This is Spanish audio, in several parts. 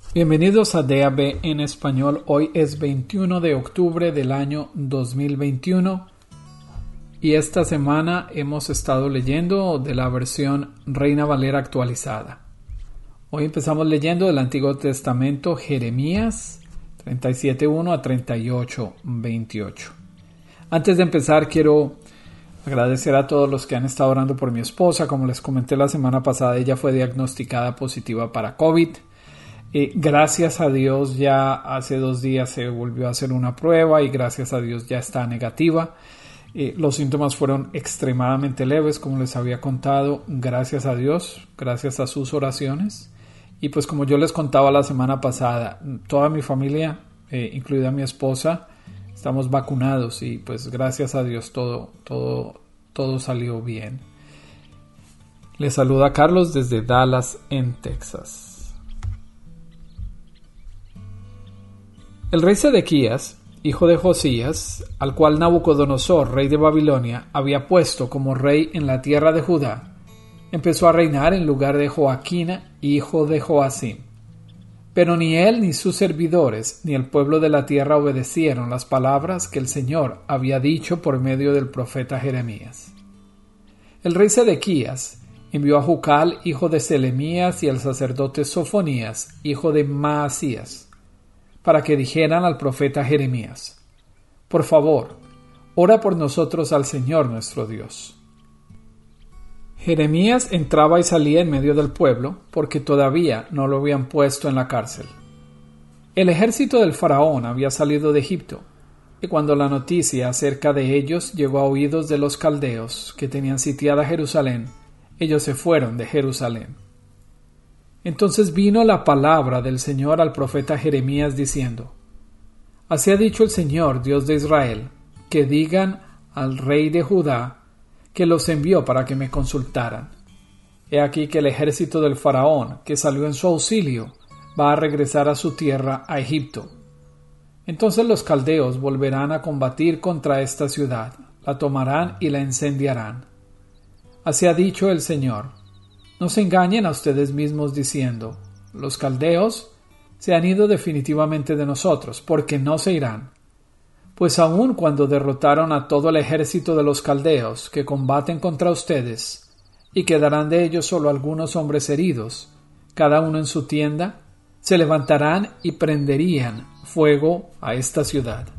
Bienvenidos a DAB en español. Hoy es 21 de octubre del año 2021 y esta semana hemos estado leyendo de la versión Reina Valera actualizada. Hoy empezamos leyendo del Antiguo Testamento Jeremías 37:1 a 38:28. Antes de empezar quiero agradecer a todos los que han estado orando por mi esposa. Como les comenté la semana pasada, ella fue diagnosticada positiva para COVID. Gracias a Dios ya hace 2 días se volvió a hacer una prueba y gracias a Dios ya está negativa. Los síntomas fueron extremadamente leves, como les había contado, gracias a Dios, gracias a sus oraciones. Y pues como yo les contaba la semana pasada, toda mi familia, incluida mi esposa, estamos vacunados y pues gracias a Dios todo salió bien. Les saluda Carlos desde Dallas, en Texas. El rey Sedequías, hijo de Josías, al cual Nabucodonosor, rey de Babilonia, había puesto como rey en la tierra de Judá, empezó a reinar en lugar de Joaquín, hijo de Joacim. Pero ni él ni sus servidores ni el pueblo de la tierra obedecieron las palabras que el Señor había dicho por medio del profeta Jeremías. El rey Sedequías envió a Jucal, hijo de Selemías, y al sacerdote Sofonías, hijo de Maasías, para que dijeran al profeta Jeremías: por favor, ora por nosotros al Señor nuestro Dios. Jeremías entraba y salía en medio del pueblo, porque todavía no lo habían puesto en la cárcel. El ejército del faraón había salido de Egipto, y cuando la noticia acerca de ellos llegó a oídos de los caldeos que tenían sitiada Jerusalén, ellos se fueron de Jerusalén. Entonces vino la palabra del Señor al profeta Jeremías diciendo: así ha dicho el Señor, Dios de Israel, que digan al rey de Judá que los envió para que me consultaran. He aquí que el ejército del faraón, que salió en su auxilio, va a regresar a su tierra, a Egipto. Entonces los caldeos volverán a combatir contra esta ciudad, la tomarán y la incendiarán. Así ha dicho el Señor. No se engañen a ustedes mismos diciendo: los caldeos se han ido definitivamente de nosotros, porque no se irán. Pues aun cuando derrotaron a todo el ejército de los caldeos que combaten contra ustedes, y quedarán de ellos solo algunos hombres heridos, cada uno en su tienda, se levantarán y prenderían fuego a esta ciudad.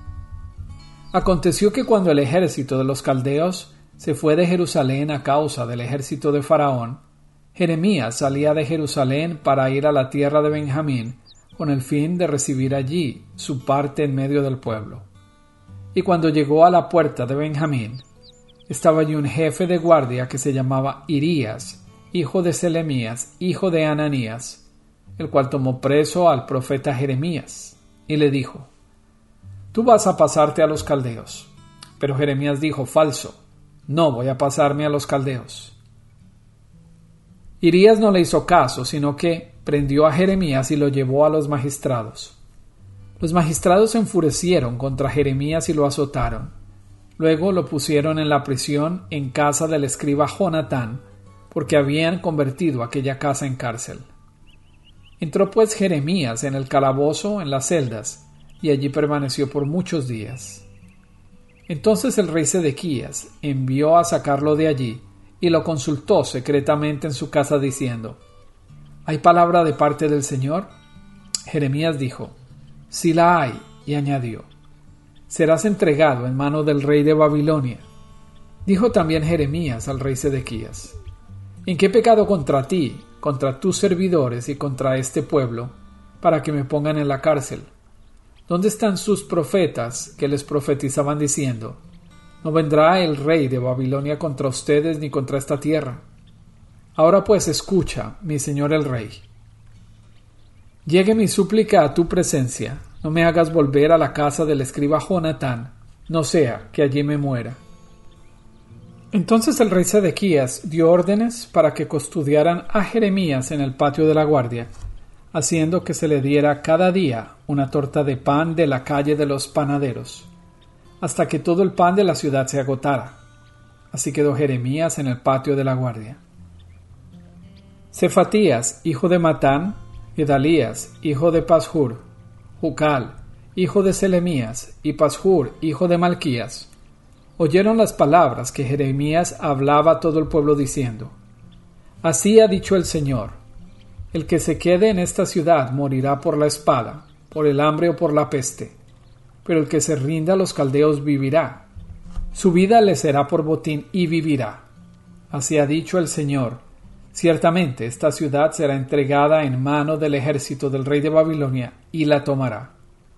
Aconteció que cuando el ejército de los caldeos se fue de Jerusalén a causa del ejército de Faraón, Jeremías salía de Jerusalén para ir a la tierra de Benjamín con el fin de recibir allí su parte en medio del pueblo. Y cuando llegó a la puerta de Benjamín, estaba allí un jefe de guardia que se llamaba Irías, hijo de Selemías, hijo de Ananías, el cual tomó preso al profeta Jeremías y le dijo: tú vas a pasarte a los caldeos. Pero Jeremías dijo: falso, no voy a pasarme a los caldeos. Irías no le hizo caso, sino que prendió a Jeremías y lo llevó a los magistrados. Los magistrados se enfurecieron contra Jeremías y lo azotaron. Luego lo pusieron en la prisión en casa del escriba Jonatán, porque habían convertido aquella casa en cárcel. Entró pues Jeremías en el calabozo, en las celdas, y allí permaneció por muchos días. Entonces el rey Sedequías envió a sacarlo de allí, y lo consultó secretamente en su casa diciendo: ¿hay palabra de parte del Señor? Jeremías dijo: sí la hay, y añadió: serás entregado en mano del rey de Babilonia. Dijo también Jeremías al rey Sedequías: ¿en qué pecado contra ti, contra tus servidores y contra este pueblo, para que me pongan en la cárcel? ¿Dónde están sus profetas que les profetizaban diciendo: no vendrá el rey de Babilonia contra ustedes ni contra esta tierra? Ahora pues escucha, mi señor el rey. Llegue mi súplica a tu presencia, no me hagas volver a la casa del escriba Jonatán, no sea que allí me muera. Entonces el rey Sedequías dio órdenes para que custodiaran a Jeremías en el patio de la guardia, haciendo que se le diera cada día una torta de pan de la calle de los panaderos, hasta que todo el pan de la ciudad se agotara. Así quedó Jeremías en el patio de la guardia. Cefatías, hijo de Matán, Gedalías, hijo de Pashur, Jucal, hijo de Selemías, y Pashur, hijo de Malquías, oyeron las palabras que Jeremías hablaba a todo el pueblo diciendo: Así ha dicho el Señor: el que se quede en esta ciudad morirá por la espada, por el hambre o por la peste, pero el que se rinda a los caldeos vivirá. Su vida le será por botín y vivirá. Así ha dicho el Señor: ciertamente esta ciudad será entregada en mano del ejército del rey de Babilonia y la tomará.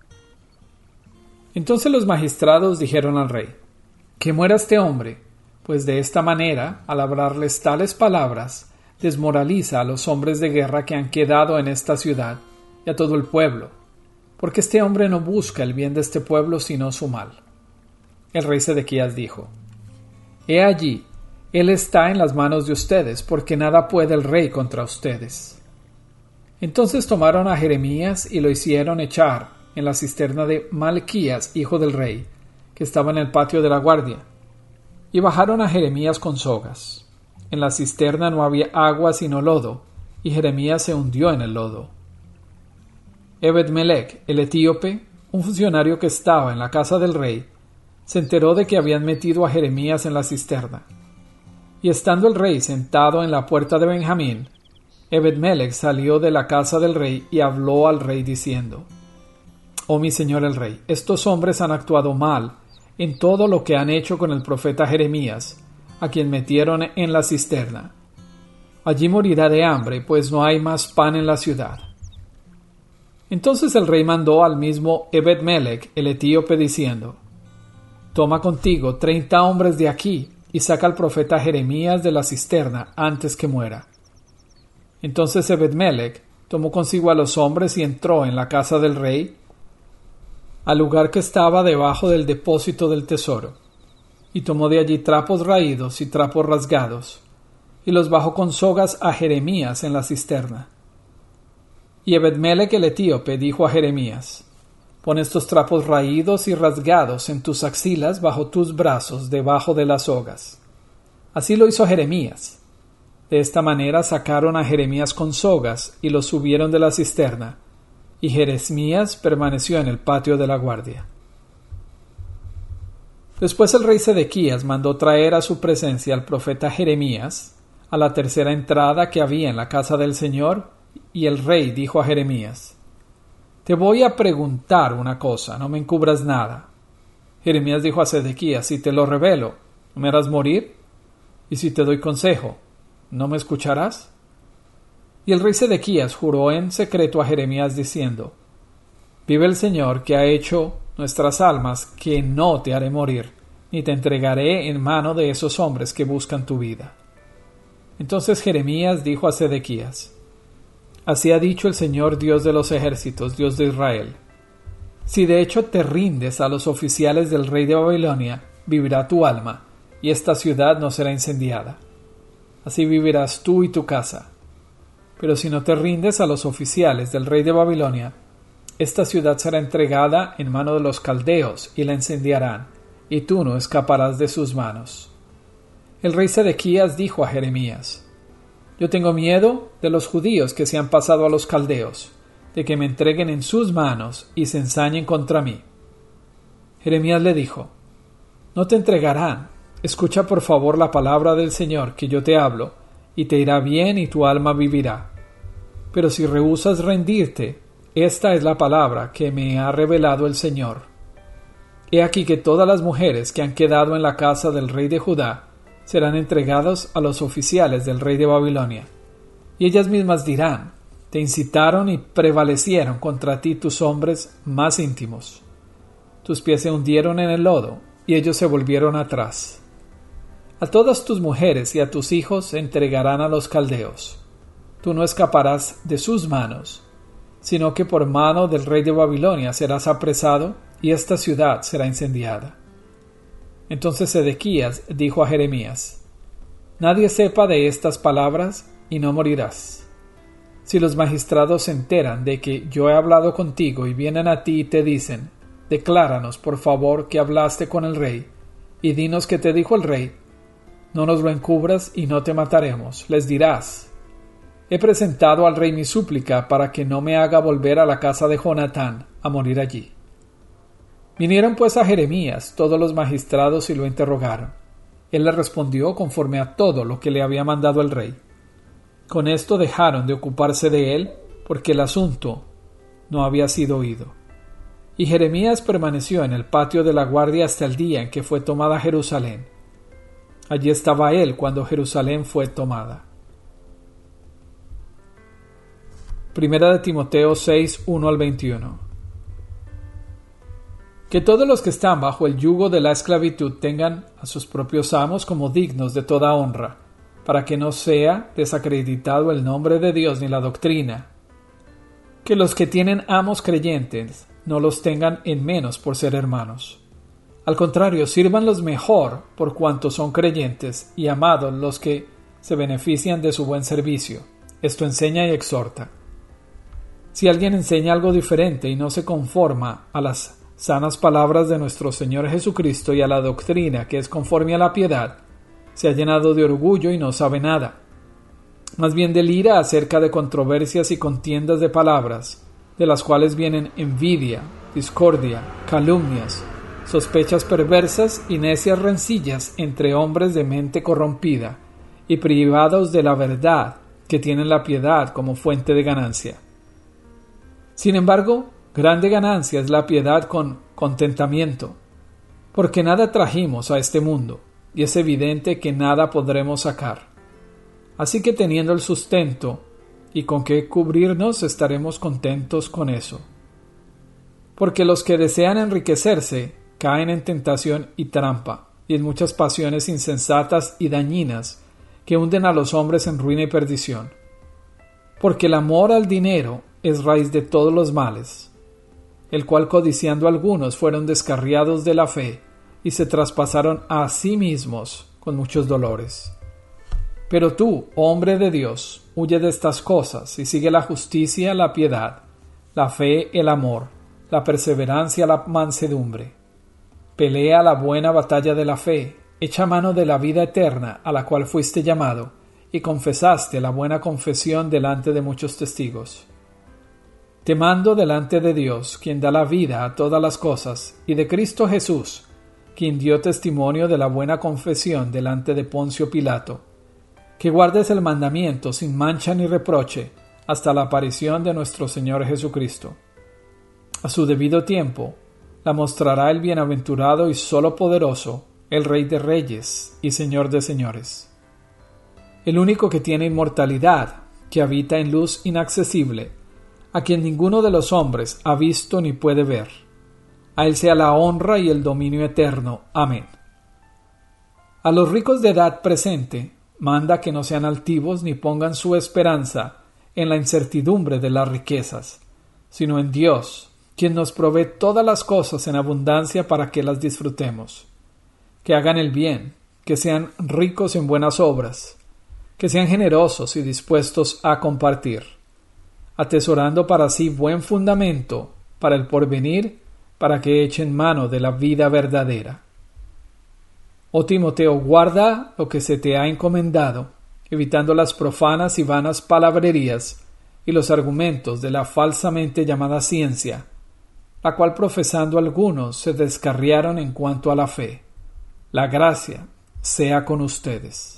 Entonces los magistrados dijeron al rey: que muera este hombre, pues de esta manera, al hablarles tales palabras, desmoraliza a los hombres de guerra que han quedado en esta ciudad y a todo el pueblo, porque este hombre no busca el bien de este pueblo sino su mal. El rey Sedequías dijo: He allí, él está en las manos de ustedes, porque nada puede el rey contra ustedes. Entonces tomaron a Jeremías y lo hicieron echar en la cisterna de Malquías, hijo del rey, que estaba en el patio de la guardia, y bajaron a Jeremías con sogas. En la cisterna no había agua sino lodo, y Jeremías se hundió en el lodo. Ebed-Melech, el etíope, un funcionario que estaba en la casa del rey, se enteró de que habían metido a Jeremías en la cisterna. Y estando el rey sentado en la puerta de Benjamín, Ebed-Melech salió de la casa del rey y habló al rey diciendo: Oh mi señor el rey, estos hombres han actuado mal en todo lo que han hecho con el profeta Jeremías, a quien metieron en la cisterna. Allí morirá de hambre, pues no hay más pan en la ciudad. Entonces el rey mandó al mismo Ebed-Melech, el etíope, diciendo: Toma contigo 30 hombres de aquí y saca al profeta Jeremías de la cisterna antes que muera. Entonces Ebed-Melech tomó consigo a los hombres y entró en la casa del rey, al lugar que estaba debajo del depósito del tesoro, y tomó de allí trapos raídos y trapos rasgados, y los bajó con sogas a Jeremías en la cisterna. Y Ebed-Melech el etíope dijo a Jeremías: Pon estos trapos raídos y rasgados en tus axilas bajo tus brazos debajo de las sogas. Así lo hizo Jeremías. De esta manera sacaron a Jeremías con sogas y lo subieron de la cisterna, y Jeremías permaneció en el patio de la guardia. Después el rey Sedequías mandó traer a su presencia al profeta Jeremías a la tercera entrada que había en la casa del Señor, y el rey dijo a Jeremías: Te voy a preguntar una cosa, no me encubras nada. Jeremías dijo a Sedequías: Si te lo revelo, ¿no me harás morir? Y si te doy consejo, ¿no me escucharás? Y el rey Sedequías juró en secreto a Jeremías diciendo: Vive el Señor que ha hecho nuestras almas, que no te haré morir, ni te entregaré en mano de esos hombres que buscan tu vida. Entonces Jeremías dijo a Sedequías: Así ha dicho el Señor Dios de los ejércitos, Dios de Israel: Si de hecho te rindes a los oficiales del rey de Babilonia, vivirá tu alma, y esta ciudad no será incendiada. Así vivirás tú y tu casa. Pero si no te rindes a los oficiales del rey de Babilonia, esta ciudad será entregada en mano de los caldeos y la incendiarán, y tú no escaparás de sus manos. El rey Sedequías dijo a Jeremías: Yo tengo miedo de los judíos que se han pasado a los caldeos, de que me entreguen en sus manos y se ensañen contra mí. Jeremías le dijo: No te entregarán. Escucha por favor la palabra del Señor que yo te hablo, y te irá bien y tu alma vivirá. Pero si rehusas rendirte, esta es la palabra que me ha revelado el Señor. He aquí que todas las mujeres que han quedado en la casa del rey de Judá serán entregadas a los oficiales del rey de Babilonia. Y ellas mismas dirán: Te incitaron y prevalecieron contra ti tus hombres más íntimos. Tus pies se hundieron en el lodo, y ellos se volvieron atrás. A todas tus mujeres y a tus hijos se entregarán a los caldeos. Tú no escaparás de sus manos, sino que por mano del rey de Babilonia serás apresado, y esta ciudad será incendiada. Entonces Sedequías dijo a Jeremías: Nadie sepa de estas palabras, y no morirás. Si los magistrados se enteran de que yo he hablado contigo y vienen a ti y te dicen: Decláranos, por favor, que hablaste con el rey, y dinos qué te dijo el rey, no nos lo encubras y no te mataremos, les dirás: He presentado al rey mi súplica para que no me haga volver a la casa de Jonatán a morir allí. Vinieron pues a Jeremías todos los magistrados y lo interrogaron. Él le respondió conforme a todo lo que le había mandado el rey. Con esto dejaron de ocuparse de él, porque el asunto no había sido oído. Y Jeremías permaneció en el patio de la guardia hasta el día en que fue tomada Jerusalén. Allí estaba él cuando Jerusalén fue tomada. Primera de Timoteo 6, 1 al 21. Que todos los que están bajo el yugo de la esclavitud tengan a sus propios amos como dignos de toda honra, para que no sea desacreditado el nombre de Dios ni la doctrina. Que los que tienen amos creyentes no los tengan en menos por ser hermanos. Al contrario, sírvanlos mejor por cuanto son creyentes y amados los que se benefician de su buen servicio. Esto enseña y exhorta. Si alguien enseña algo diferente y no se conforma a las sanas palabras de nuestro Señor Jesucristo y a la doctrina que es conforme a la piedad, se ha llenado de orgullo y no sabe nada. Más bien delira acerca de controversias y contiendas de palabras, de las cuales vienen envidia, discordia, calumnias, sospechas perversas y necias rencillas entre hombres de mente corrompida y privados de la verdad, que tienen la piedad como fuente de ganancia. Sin embargo, grande ganancia es la piedad con contentamiento, porque nada trajimos a este mundo, y es evidente que nada podremos sacar. Así que teniendo el sustento y con qué cubrirnos, estaremos contentos con eso. Porque los que desean enriquecerse caen en tentación y trampa, y en muchas pasiones insensatas y dañinas que hunden a los hombres en ruina y perdición. Porque el amor al dinero es raíz de todos los males, el cual codiciando algunos fueron descarriados de la fe y se traspasaron a sí mismos con muchos dolores. Pero tú, hombre de Dios, huye de estas cosas y sigue la justicia, la piedad, la fe, el amor, la perseverancia, la mansedumbre. Pelea la buena batalla de la fe, echa mano de la vida eterna a la cual fuiste llamado y confesaste la buena confesión delante de muchos testigos. Te mando delante de Dios, quien da la vida a todas las cosas, y de Cristo Jesús, quien dio testimonio de la buena confesión delante de Poncio Pilato, que guardes el mandamiento sin mancha ni reproche hasta la aparición de nuestro Señor Jesucristo. A su debido tiempo la mostrará el bienaventurado y solo poderoso, el Rey de Reyes y Señor de Señores. El único que tiene inmortalidad, que habita en luz inaccesible, a quien ninguno de los hombres ha visto ni puede ver. A él sea la honra y el dominio eterno. Amén. A los ricos de edad presente manda que no sean altivos ni pongan su esperanza en la incertidumbre de las riquezas, sino en Dios, quien nos provee todas las cosas en abundancia para que las disfrutemos. Que hagan el bien, que sean ricos en buenas obras, que sean generosos y dispuestos a compartir, atesorando para sí buen fundamento para el porvenir, para que echen mano de la vida verdadera. Oh Timoteo, guarda lo que se te ha encomendado, evitando las profanas y vanas palabrerías y los argumentos de la falsamente llamada ciencia, la cual profesando algunos se descarriaron en cuanto a la fe. La gracia sea con ustedes.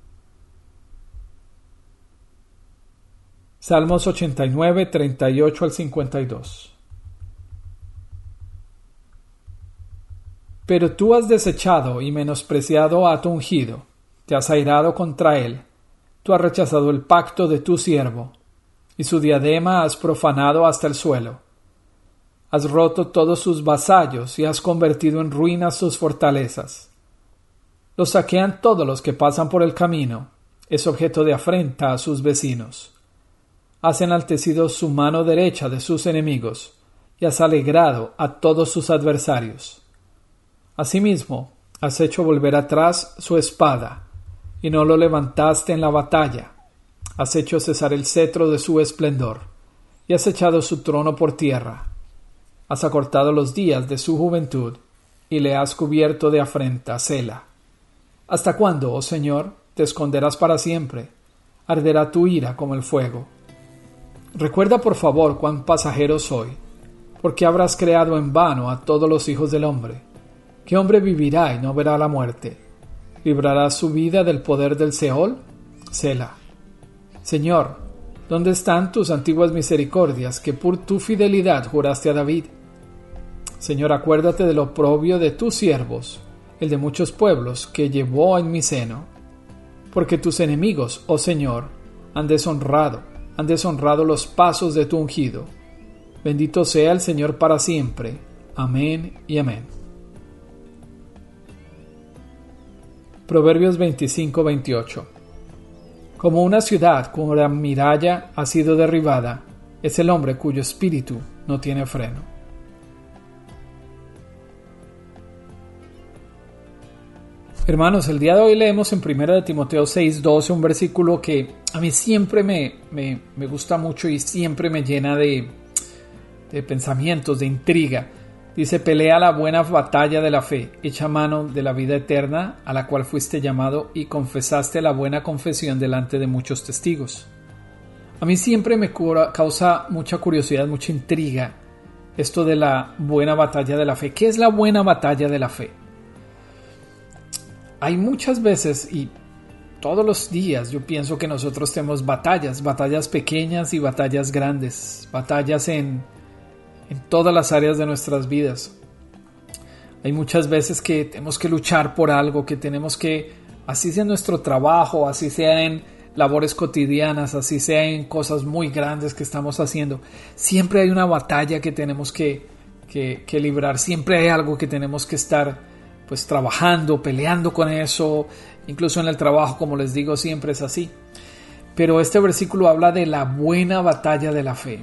Salmos 89, 38 al 52. Pero tú has desechado y menospreciado a tu ungido, te has airado contra él, tú has rechazado el pacto de tu siervo, y su diadema has profanado hasta el suelo. Has roto todos sus vasallos y has convertido en ruinas sus fortalezas. Los saquean todos los que pasan por el camino, es objeto de afrenta a sus vecinos. Has enaltecido su mano derecha de sus enemigos, y has alegrado a todos sus adversarios. Asimismo, has hecho volver atrás su espada, y no lo levantaste en la batalla. Has hecho cesar el cetro de su esplendor, y has echado su trono por tierra. Has acortado los días de su juventud, y le has cubierto de afrenta, Sela. ¿Hasta cuándo, oh Señor, te esconderás para siempre? arderá tu ira como el fuego. Recuerda por favor cuán pasajero soy, porque habrás creado en vano a todos los hijos del hombre. ¿Qué hombre vivirá y no verá la muerte? ¿Librará su vida del poder del Seol? Selah. Señor, ¿dónde están tus antiguas misericordias que por tu fidelidad juraste a David? Señor, acuérdate del oprobio de tus siervos, el de muchos pueblos que llevó en mi seno. Porque tus enemigos, oh Señor, han deshonrado los pasos de tu ungido. Bendito sea el Señor para siempre. Amén y amén. Proverbios 25-28. Como una ciudad cuya muralla ha sido derribada, es el hombre cuyo espíritu no tiene freno. Hermanos, el día de hoy leemos en 1 Timoteo 6:12 un versículo que a mí siempre me gusta mucho y siempre me llena de pensamientos, de intriga. Dice: pelea la buena batalla de la fe, echa mano de la vida eterna a la cual fuiste llamado y confesaste la buena confesión delante de muchos testigos. A mí siempre me causa mucha curiosidad, mucha intriga esto de la buena batalla de la fe. ¿Qué es la buena batalla de la fe? Hay muchas veces y todos los días yo pienso que nosotros tenemos batallas pequeñas y batallas grandes, batallas en todas las áreas de nuestras vidas. Hay muchas veces que tenemos que luchar por algo, que tenemos que, así sea en nuestro trabajo, así sea en labores cotidianas, así sea en cosas muy grandes que estamos haciendo, siempre hay una batalla que tenemos que librar, siempre hay algo que tenemos que estar pues trabajando, peleando con eso. Incluso en el trabajo, como les digo, siempre es así. Pero este versículo habla de la buena batalla de la fe.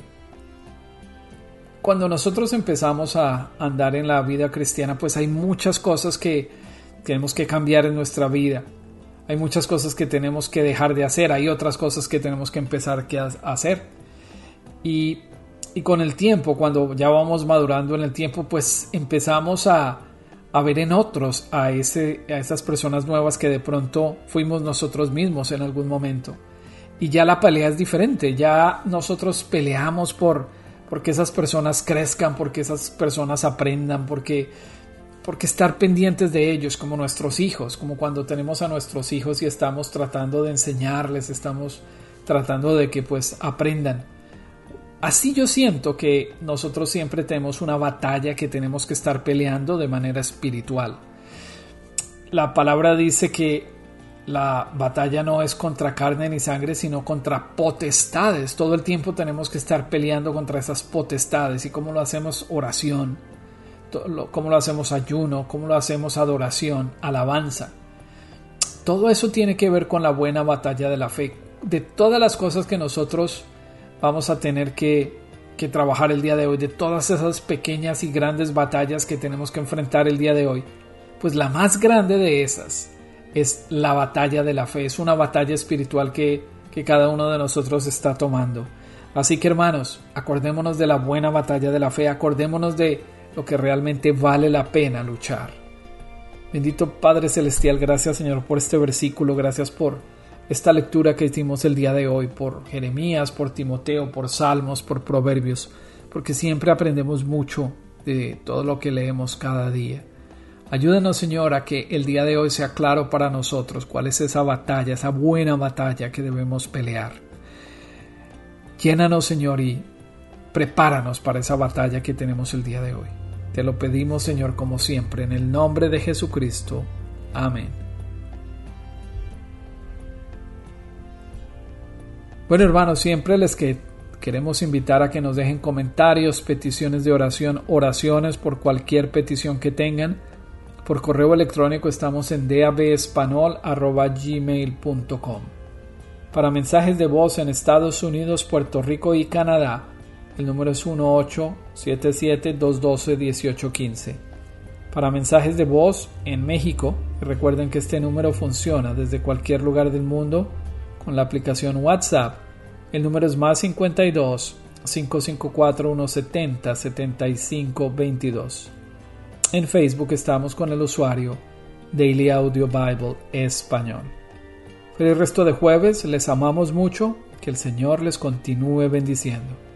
Cuando nosotros empezamos a andar en la vida cristiana, pues hay muchas cosas que tenemos que cambiar en nuestra vida. Hay muchas cosas que tenemos que dejar de hacer. Hay otras cosas que tenemos que empezar a hacer. Y con el tiempo, cuando ya vamos madurando en el tiempo, pues empezamos a ver en otros a esas personas nuevas que de pronto fuimos nosotros mismos en algún momento. Y ya la pelea es diferente. Ya nosotros peleamos porque esas personas crezcan, porque esas personas aprendan, porque estar pendientes de ellos, como nuestros hijos, como cuando tenemos a nuestros hijos y estamos tratando de enseñarles, estamos tratando de que pues aprendan. Así yo siento que nosotros siempre tenemos una batalla que tenemos que estar peleando de manera espiritual. La palabra dice que la batalla no es contra carne ni sangre, sino contra potestades. Todo el tiempo tenemos que estar peleando contra esas potestades. ¿Y cómo lo hacemos? Oración. ¿Cómo lo hacemos? Ayuno. ¿Cómo lo hacemos? Adoración, alabanza. Todo eso tiene que ver con la buena batalla de la fe. De todas las cosas que nosotros vamos a tener que trabajar el día de hoy, de todas esas pequeñas y grandes batallas que tenemos que enfrentar el día de hoy, pues la más grande de esas es la batalla de la fe. Es una batalla espiritual que cada uno de nosotros está tomando. Así que, hermanos, acordémonos de la buena batalla de la fe, acordémonos de lo que realmente vale la pena luchar. Bendito Padre Celestial, gracias Señor por este versículo, gracias por esta lectura que hicimos el día de hoy, por Jeremías, por Timoteo, por Salmos, por Proverbios, porque siempre aprendemos mucho de todo lo que leemos cada día. Ayúdanos, Señor, a que el día de hoy sea claro para nosotros cuál es esa batalla, esa buena batalla que debemos pelear. Llénanos, Señor, y prepáranos para esa batalla que tenemos el día de hoy. Te lo pedimos, Señor, como siempre, en el nombre de Jesucristo. Amén. Bueno, hermanos, siempre les queremos invitar a que nos dejen comentarios, peticiones de oración, oraciones por cualquier petición que tengan. Por correo electrónico estamos en dabespanol@gmail.com. Para mensajes de voz en Estados Unidos, Puerto Rico y Canadá, el número es 1-877-212-1815. Para mensajes de voz en México, recuerden que este número funciona desde cualquier lugar del mundo con la aplicación WhatsApp. El número es más 52 554 170 7522. En Facebook estamos con el usuario Daily Audio Bible Español. Feliz resto de jueves, les amamos mucho, que el Señor les continúe bendiciendo.